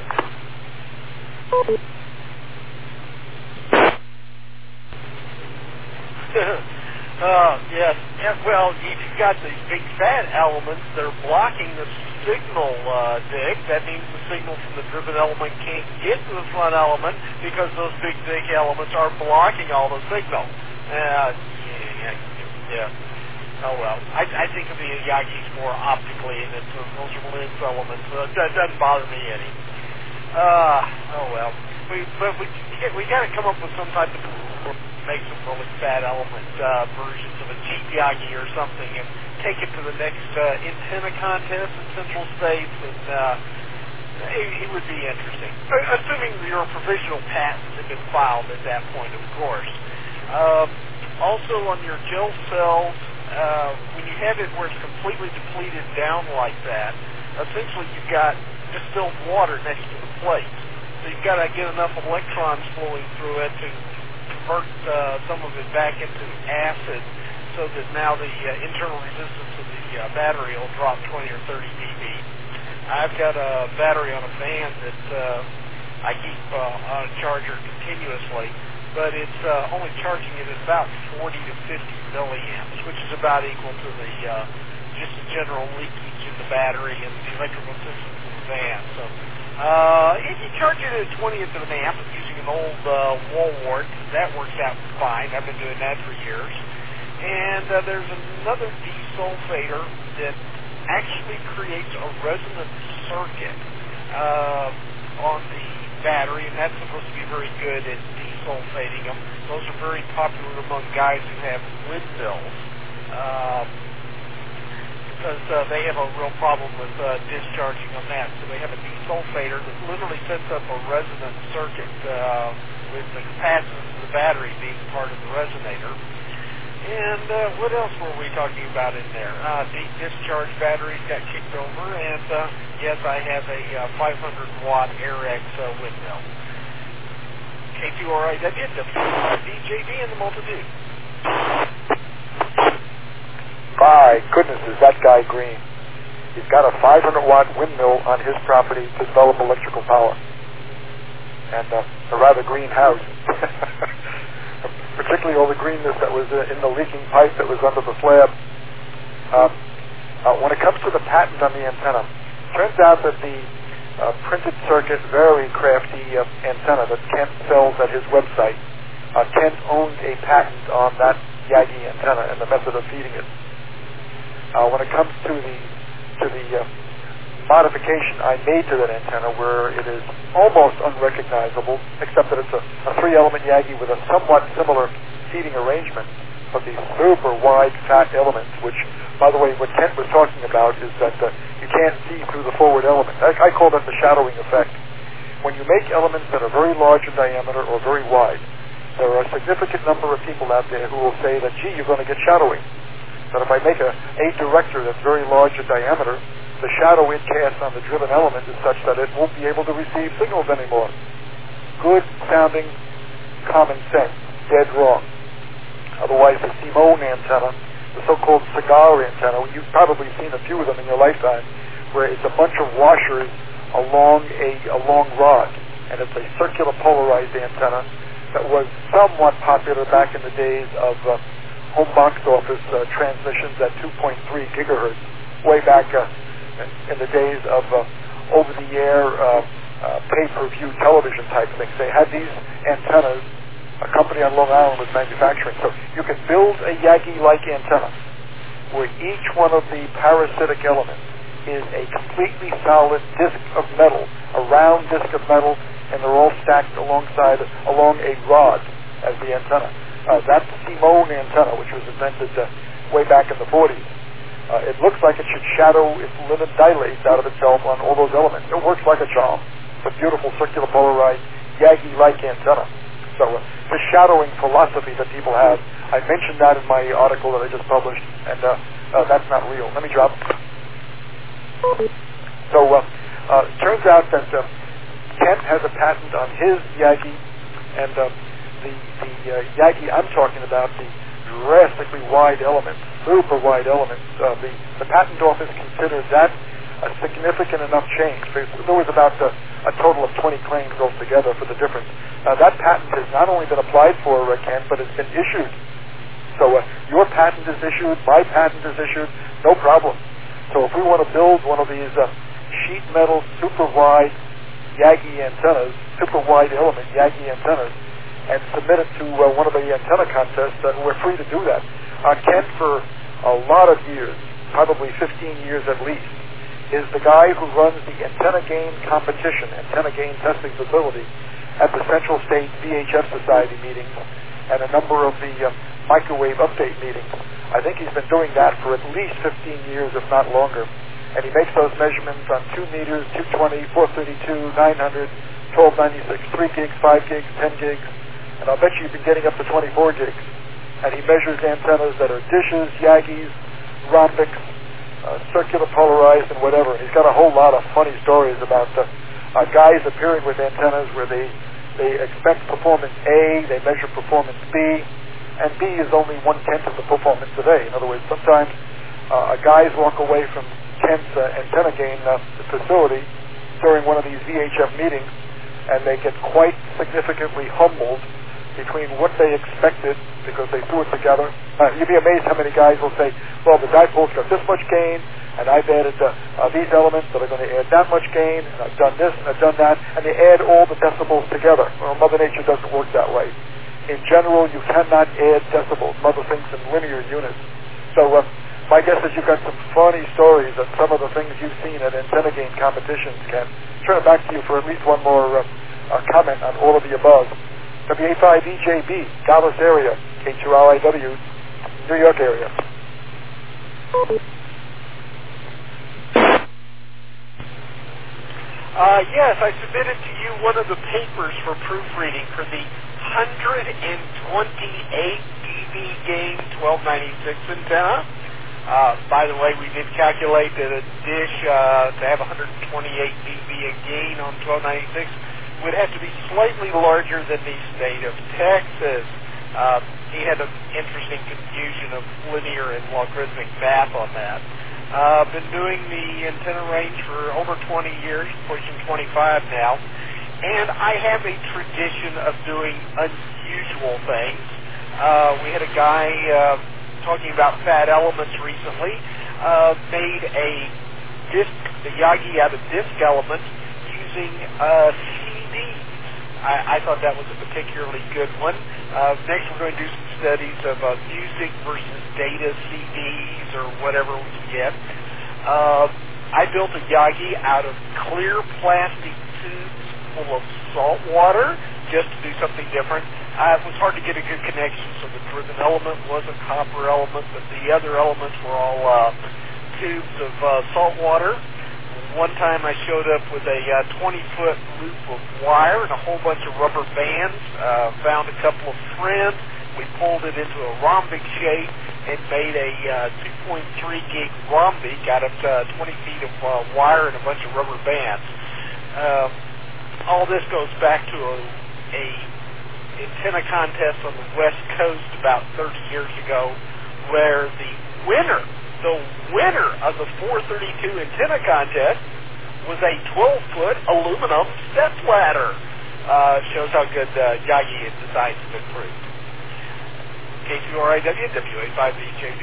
Uh, yes. Yeah, well, you've got these big fat elements that are blocking the signal, uh, Dick. That means the signal from the driven element can't get to the front element because those big, thick elements are blocking all the signal. Uh, yeah, yeah. Oh, well. I, I think of the Yagis more optically, and it's, uh, those are lens elements. Uh, that doesn't bother me any. Uh, oh, well. We, but we, we got to come up with some type of make some really fat element uh, versions of a cheap Yagi or something and take it to the next uh, antenna contest in Central States, and uh, it, it would be interesting. Assuming your provisional patents have been filed at that point, of course. Um, also on your gel cells, uh, when you have it where it's completely depleted down like that, essentially you've got distilled water next to the plate. So you've got to get enough electrons flowing through it to convert uh, some of it back into acid, so that now the uh, internal resistance of the uh, battery will drop twenty or thirty D B. I've got a battery on a fan that uh, I keep uh, on a charger continuously, but it's uh, only charging it at about forty to fifty milliamps, which is about equal to the uh, just the general leakage in the battery and the electrical systems of the van. So uh, if you charge it at twentieth of an amp using an old uh, wall wart, that works out fine. I've been doing that for years. And uh, there's another desulfator that actually creates a resonant circuit uh, on the battery, and that's supposed to be very good at desulfating them. Those are very popular among guys who have windmills. Uh, because uh, they have a real problem with uh, discharging on that. So they have a desulfator that literally sets up a resonant circuit uh, with the capacitance of the battery being part of the resonator. And uh, what else were we talking about in there? Uh, deep discharge batteries got kicked over, and uh, yes, I have a uh, five hundred watt AirX uh, windmill. K two R I W, D J D, and the multitude. My goodness, is that guy green. He's got a five hundred watt windmill on his property to develop electrical power. And uh, a rather green house. Particularly all the greenness that was uh, in the leaking pipe that was under the slab. Um, uh, when it comes to the patent on the antenna, turns out that the uh, printed circuit, very crafty uh, antenna that Kent sells at his website, uh, Kent owned a patent on that Yagi antenna and the method of feeding it. Uh, when it comes to the to the uh, modification I made to that antenna, where it is almost unrecognizable, except that it's a, a three-element Yagi with a somewhat similar feeding arrangement, but these super wide fat elements, which, by the way, what Kent was talking about is that uh, you can't see through the forward element. I, I call that the shadowing effect. When you make elements that are very large in diameter or very wide, there are a significant number of people out there who will say that, gee, you're going to get shadowing. That if I make a, a director that's very large in diameter, the shadow it casts on the driven element is such that it won't be able to receive signals anymore. Good sounding common sense, dead wrong. Otherwise, the Simone antenna, the so-called cigar antenna, you've probably seen a few of them in your lifetime, where it's a bunch of washers along a, a long rod, and it's a circular polarized antenna that was somewhat popular back in the days of uh, home box office uh, transmissions at two point three gigahertz, way back uh, in the days of uh, over-the-air uh, uh, pay-per-view television type things. They had these antennas, a company on Long Island was manufacturing. So you can build a Yagi-like antenna where each one of the parasitic elements is a completely solid disc of metal, a round disc of metal, and they're all stacked alongside, along a rod as the antenna. Uh, that's the Simone antenna, which was invented uh, way back in the forties. Uh, it looks like it should shadow, its limit dilates out of itself on all those elements. It works like a charm. It's a beautiful circular polarized Yagi-like antenna. So uh, the shadowing philosophy that people have, I mentioned that in my article that I just published, and uh, uh, that's not real. Let me drop. So uh, uh, it turns out that uh, Kent has a patent on his Yagi, and uh, the, the uh, Yagi I'm talking about, the drastically wide elements, super wide elements. Uh, the, the patent office considered that a significant enough change. There was about a, a total of twenty claims altogether for the difference. Now that patent has not only been applied for, uh, Kent, but it's been issued. So uh, your patent is issued, my patent is issued, no problem. So if we want to build one of these uh, sheet metal, super wide Yagi antennas, super wide element Yagi antennas, and submit it to uh, one of the antenna contests, then we're free to do that. Uh, Kent, for a lot of years, probably fifteen years at least, is the guy who runs the antenna gain competition, antenna gain testing facility at the Central State V H F Society meetings and a number of the uh, microwave update meetings. I think he's been doing that for at least fifteen years, if not longer. And he makes those measurements on two meters, two twenty, four thirty-two, nine hundred, twelve ninety-six, three gigs, five gigs, ten gigs. And I'll bet you you've been getting up to twenty-four gigs. and he measures antennas that are dishes, Yagis, rhombics, uh, circular polarized, and whatever. He's got a whole lot of funny stories about uh, uh, guys appearing with antennas where they, they expect performance A, they measure performance B, and B is only one-tenth of the performance of A. In other words, sometimes uh, guys walk away from Kent's uh, antenna gain uh, facility during one of these V H F meetings, and they get quite significantly humbled between what they expected because they threw it together. Uh, you'd be amazed how many guys will say, well, the dipole's got this much gain, and I've added uh, uh, these elements that are going to add that much gain, and I've done this and I've done that, and they add all the decibels together. Well, Mother Nature doesn't work that way. In general, you cannot add decibels. Mother thinks in linear units. So uh, my guess is you've got some funny stories of some of the things you've seen at antenna gain competitions, Ken. Turn it back to you for at least one more uh, uh, comment on all of the above. W A five E J B, Dallas area, K two R I W, New York area. Uh, yes, I submitted to you one of the papers for proofreading for the one hundred twenty-eight dB gain twelve ninety-six antenna. Uh, by the way, we did calculate that a dish uh, to have one hundred twenty-eight dB a gain on twelve ninety-six would have to be slightly larger than the state of Texas. Uh, he had an interesting confusion of linear and logarithmic math on that. I've uh, been doing the antenna range for over twenty years, pushing twenty-five now, and I have a tradition of doing unusual things. Uh, we had a guy uh, talking about fat elements recently, uh, made a disc, the Yagi out of disc elements using uh, C Ds. I, I thought that was a particularly good one. Uh, next we're going to do some studies of uh, music versus data C Ds or whatever we can get. Uh, I built a Yagi out of clear plastic tubes full of salt water just to do something different. Uh, it was hard to get a good connection, so the driven element was a copper element, but the other elements were all uh, tubes of uh, salt water. One time I showed up with a twenty-foot uh, loop of wire and a whole bunch of rubber bands, uh, found a couple of friends. We pulled it into a rhombic shape and made a uh, two point three gig rhombic out of uh, twenty feet of uh, wire and a bunch of rubber bands. Uh, all this goes back to a, a antenna contest on the West Coast about thirty years ago where the winner The winner of the four thirty-two antenna contest was a twelve-foot aluminum step ladder. Uh, shows how good uh, Yagi and designs have improved. K two R I W, W A five E J B.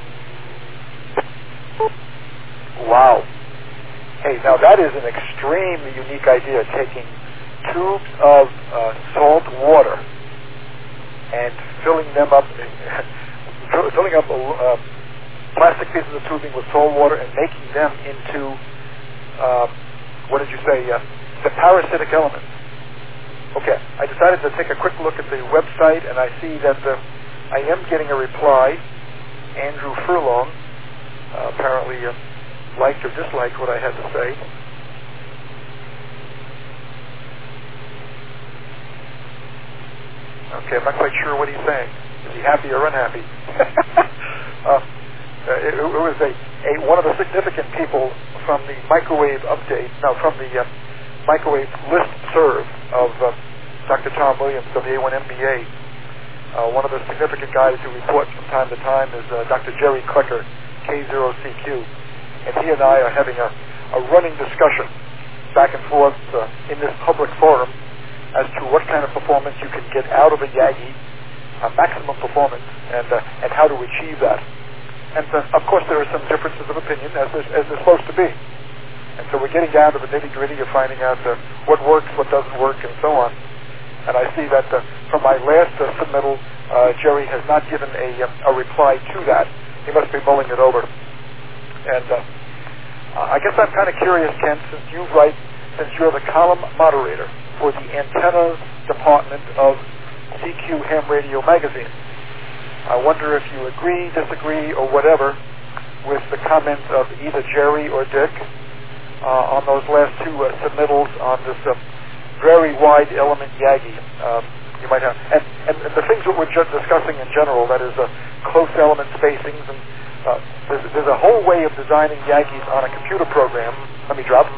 Wow. Hey, now that is an extremely unique idea, taking tubes of uh, salt water and filling them up, filling up uh, plastic pieces of tubing with salt water and making them into, uh, what did you say, uh, the parasitic elements. Okay, I decided to take a quick look at the website, and I see that uh, I am getting a reply. Andrew Furlong uh, apparently uh, liked or disliked what I had to say. Okay, I'm not quite sure what he's saying. Is he happy or unhappy? uh, Uh, it, it was a, a one of the significant people from the microwave update, no, from the uh, microwave list serve of uh, Doctor Tom Williams of the A one M B A. Uh, one of the significant guys who reports from time to time is uh, Doctor Jerry Klecker, K zero C Q. And he and I are having a, a running discussion back and forth uh, in this public forum as to what kind of performance you can get out of a Yagi, a maximum performance, and, uh, and how to achieve that. And uh, of course there are some differences of opinion, as there's, as there's supposed to be. And so we're getting down to the nitty-gritty of finding out uh, what works, what doesn't work, and so on. And I see that uh, from my last uh, submittal, uh, Jerry has not given a, uh, a reply to that. He must be mulling it over. And uh, I guess I'm kind of curious, Ken, since you write, since you're the column moderator for the antennas department of C Q Ham Radio Magazine, I wonder if you agree, disagree, or whatever with the comments of either Jerry or Dick uh, on those last two uh, submittals on this uh, very wide element Yagi. Uh, You might have, and, and, and the things that we're just discussing in general, that is uh, close element spacings, and uh, there's, there's a whole way of designing Yankees on a computer program. Let me drop.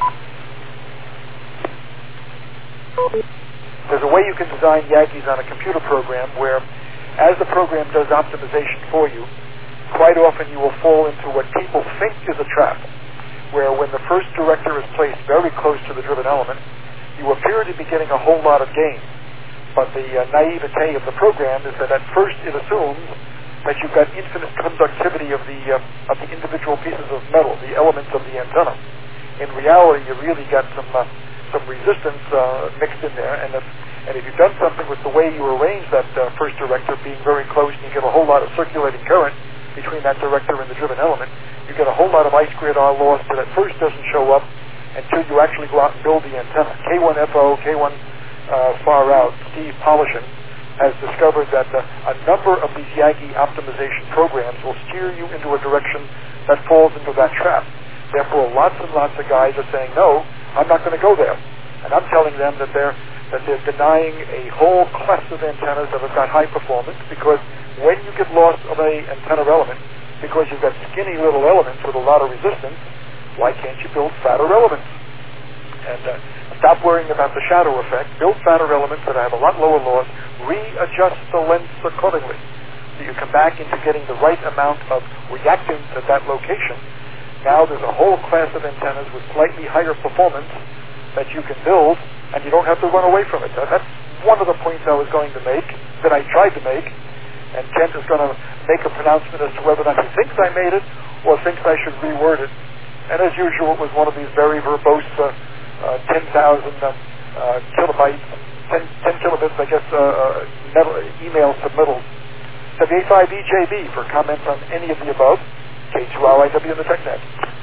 There's a way you can design Yankees on a computer program where, as the program does optimization for you, quite often you will fall into what people think is a trap, where when the first director is placed very close to the driven element, you appear to be getting a whole lot of gain. But the uh, naivete of the program is that at first it assumes that you've got infinite conductivity of the uh, of the individual pieces of metal, the elements of the antenna. In reality, you really got some uh, some resistance uh, mixed in there, and if and if you've done something with the way you arrange that uh, first director being very close, and you get a whole lot of circulating current between that director and the driven element, you get a whole lot of I squared R loss that at first doesn't show up until you actually go out and build the antenna. K one F O, K one uh, far out, Steve Polishin has discovered that uh, a number of these Yankee optimization programs will steer you into a direction that falls into that trap. Therefore, lots and lots of guys are saying, no, I'm not going to go there. And I'm telling them that they're that they're denying a whole class of antennas that have got high performance, because when you get loss of a antenna element, because you've got skinny little elements with a lot of resistance, why can't you build fatter elements? And uh, stop worrying about the shadow effect. Build fatter elements that have a lot lower loss. Readjust the lengths accordingly, so you come back into getting the right amount of reactance at that location. Now there's a whole class of antennas with slightly higher performance that you can build, and you don't have to run away from it. Uh, that's one of the points I was going to make, that I tried to make, and Kent is going to make a pronouncement as to whether or not he thinks I made it or thinks I should reword it. And as usual, it was one of these very verbose uh, uh, ten thousand uh, uh, kilobytes, ten, ten kilobits, I guess, uh, uh, metal, email submittals. W A five E J B for comments on any of the above. K two R I W in the TechNet.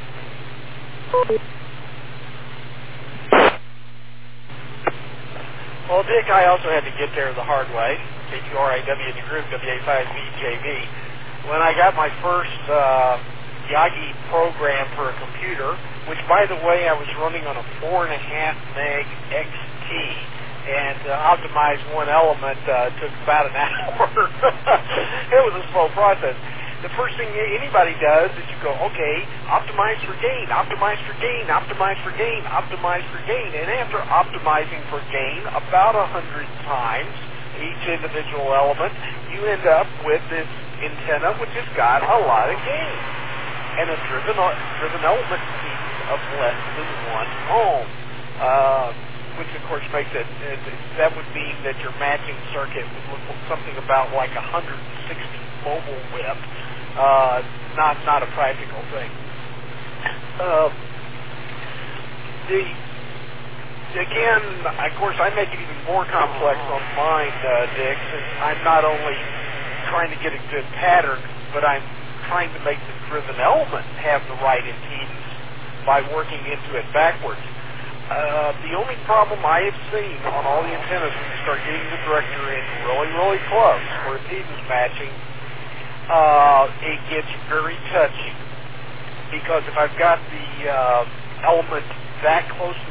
Well, Dick, I also had to get there the hard way. K two R I W in the group, W A five E J B. When I got my first uh, Yagi program for a computer, which, by the way, I was running on a four and a half meg X T, and uh, optimize one element uh, took about an hour. It was a slow process. The first thing anybody does is you go, okay, optimize for gain, optimize for gain, optimize for gain, optimize for gain. And after optimizing for gain about a hundred times each individual element, you end up with this antenna which has got a lot of gain. And a driven, driven element speed of less than one ohm. Uh, which of course makes it, it, that would mean that your matching circuit would look something about like one hundred sixty mobile whip. Uh, not not a practical thing. Uh, the again, of course, I make it even more complex on mine, uh, Dick, since I'm not only trying to get a good pattern, but I'm trying to make the driven element have the right impedance by working into it backwards. Uh, the only problem I have seen on all the antennas when you start getting the director in really, really close for impedance matching, uh, it gets very touchy. Because if I've got the uh, element that close to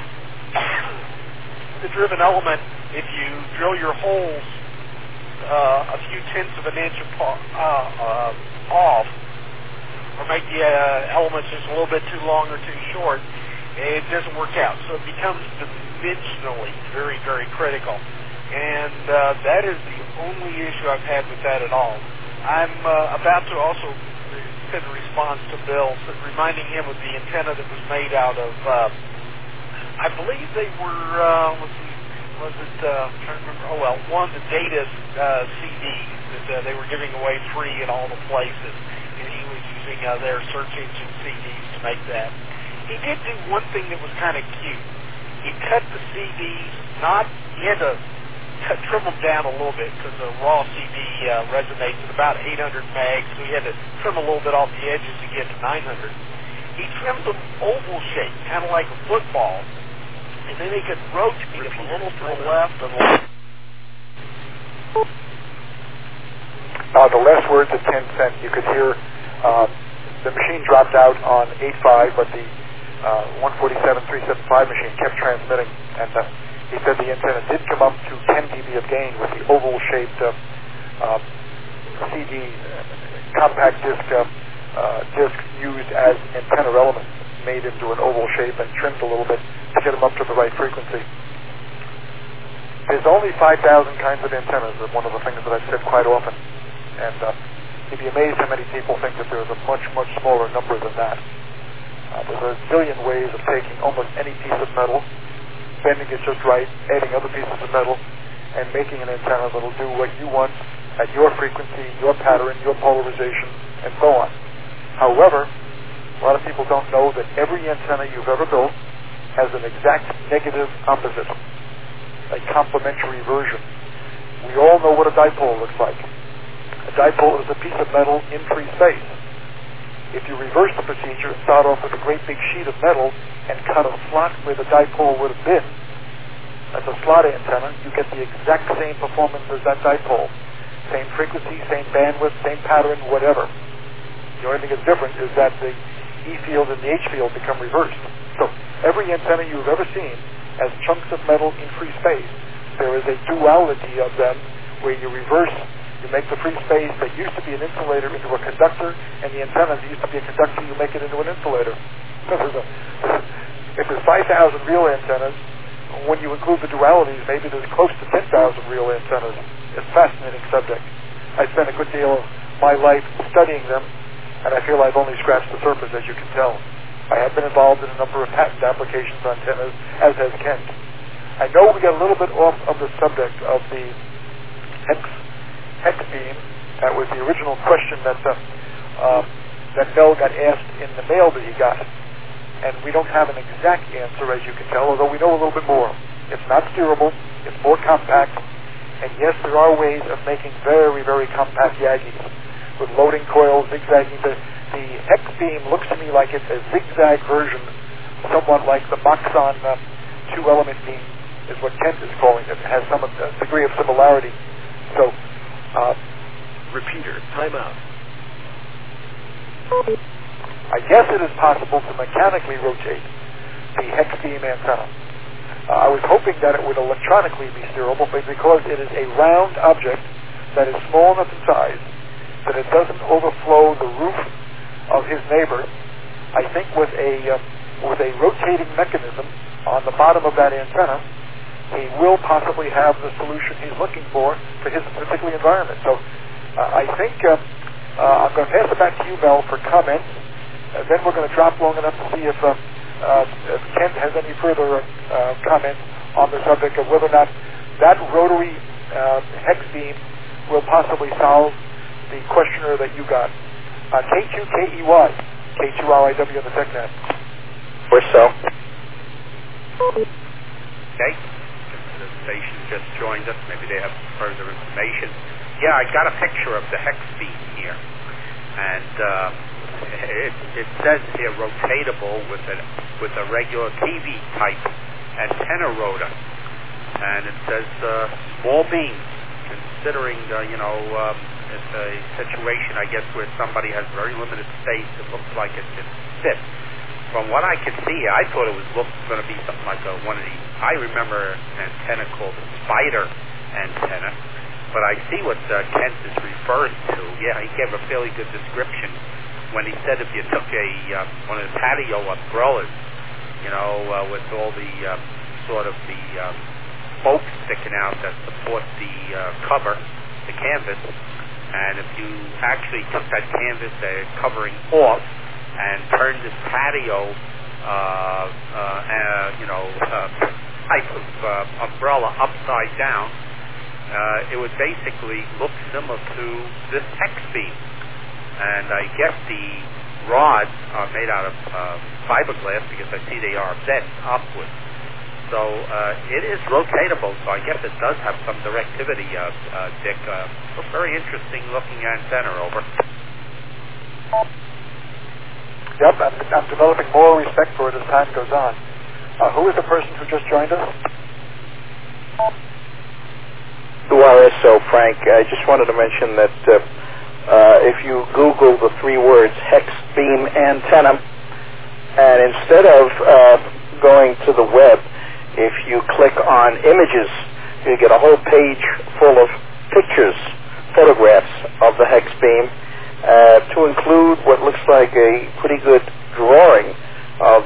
the driven element, if you drill your holes uh, a few tenths of an inch apart, uh, uh, off, or make the uh, elements just a little bit too long or too short, it doesn't work out. So it becomes dimensionally very, very critical. And uh, that is the only issue I've had with that at all. I'm uh, about to also send a response to Bill, reminding him of the antenna that was made out of, uh, I believe they were, uh, let's see, was it, uh, I'm trying to remember, oh well, one of the data uh, C Ds that uh, they were giving away free in all the places. And he was using uh, their search engine C Ds to make that. He did do one thing that was kind of cute. He cut the C Ds, not, he had to cut, trim them down a little bit because the raw C D uh, resonates at about eight hundred megs, so he had to trim a little bit off the edges to get to nine hundred. He trimmed them oval shape, kind of like a football, and then he could rotate them a little to the left and left. Uh, the last words at ten cent, you could hear uh, the machine dropped out on eight five, but the uh, one forty-seven three seventy-five machine kept transmitting, and uh, He said the antenna did come up to ten D B of gain with the oval-shaped uh, uh, C D uh, compact disc uh, uh, disc used as antenna elements, made into an oval shape and trimmed a little bit to get them up to the right frequency. There's only five thousand kinds of antennas, is one of the things that I've said quite often. And uh, you'd be amazed how many people think that there's a much, much smaller number than that. Uh, there's a zillion ways of taking almost any piece of metal, bending it just right, adding other pieces of metal, and making an antenna that'll do what you want at your frequency, your pattern, your polarization, and so on. However, a lot of people don't know that every antenna you've ever built has an exact negative opposite, a complementary version. We all know what a dipole looks like. A dipole is a piece of metal in free space. If you reverse the procedure and start off with a great big sheet of metal and cut a slot where the dipole would have been, that's a slot antenna, you get the exact same performance as that dipole. Same frequency, same bandwidth, same pattern, whatever. The only thing that's different is that the E field and the H field become reversed. So every antenna you've ever seen has chunks of metal in free space. There is a duality of them where you reverse, you make the free space that used to be an insulator into a conductor, and the antenna that used to be a conductor, you make it into an insulator. So there's a, if there's five thousand real antennas, when you include the dualities, maybe there's close to ten thousand real antennas. It's a fascinating subject. I spent a good deal of my life studying them, and I feel I've only scratched the surface, as you can tell. I have been involved in a number of patent applications on antennas, as has Kent. I know we got a little bit off of the subject of the hex, hex beam. That was the original question that uh, uh, that Mel got asked in the mail that he got. And we don't have an exact answer, as you can tell, although we know a little bit more. It's not steerable. It's more compact. And yes, there are ways of making very, very compact Yagis with loading coils, zigzagging. The, the hex beam looks to me like it's a zigzag version, somewhat like the Moxon uh, two-element beam is what Kent is calling it. It has some uh, degree of similarity. So, uh, repeater, time out. I guess it is possible to mechanically rotate the hex beam antenna. Uh, I was hoping that it would electronically be steerable, but because it is a round object that is small enough in size that it doesn't overflow the roof of his neighbor, I think with a uh, with a rotating mechanism on the bottom of that antenna, he will possibly have the solution he's looking for for his particular environment. So uh, I think uh, uh, I'm going to pass it back to you, Mel, for comments. Uh, then we're going to drop long enough to see if, uh, uh, if Kent has any further uh, comments on the subject of whether or not that rotary uh, hex beam will possibly solve the questioner that you got. Uh, K two K E Y, K two R I W on the TechNet. Or so. Okay. The station just joined us. Maybe they have further information. Yeah, I got a picture of the hex beam here. And uh, it, it says here rotatable with a, with a regular T V type antenna rotor. And it says uh, small beam, considering, uh, you know, um, it's a situation, I guess, where somebody has very limited space. It looks like it can fit. From what I could see, I thought it was going to be something like a, one of the, I remember an antenna called a spider antenna, but I see what uh, Kent is referring to. Yeah, he gave a fairly good description when he said if you took a uh, one of the patio umbrellas, you know, uh, with all the uh, sort of the uh, spokes sticking out that support the uh, cover, the canvas, and if you actually took that canvas uh, covering off and turned this patio, uh, uh, uh, you know, uh, type of uh, umbrella upside down, uh, it would basically look similar to this hex beam. And I guess the rods are made out of uh, fiberglass because I see they are bent upwards. So uh, it is rotatable, so I guess it does have some directivity, uh, uh, Dick. Uh, a very interesting looking antenna over. Yep, I'm, I'm developing more respect for it as time goes on. Uh, who is the person who just joined us? U R S O, Frank. I just wanted to mention that uh, uh, if you Google the three words hex beam antenna, and instead of uh, going to the web, If you click on images, you get a whole page full of pictures, photographs of the hex beam, uh, to include what looks like a pretty good drawing of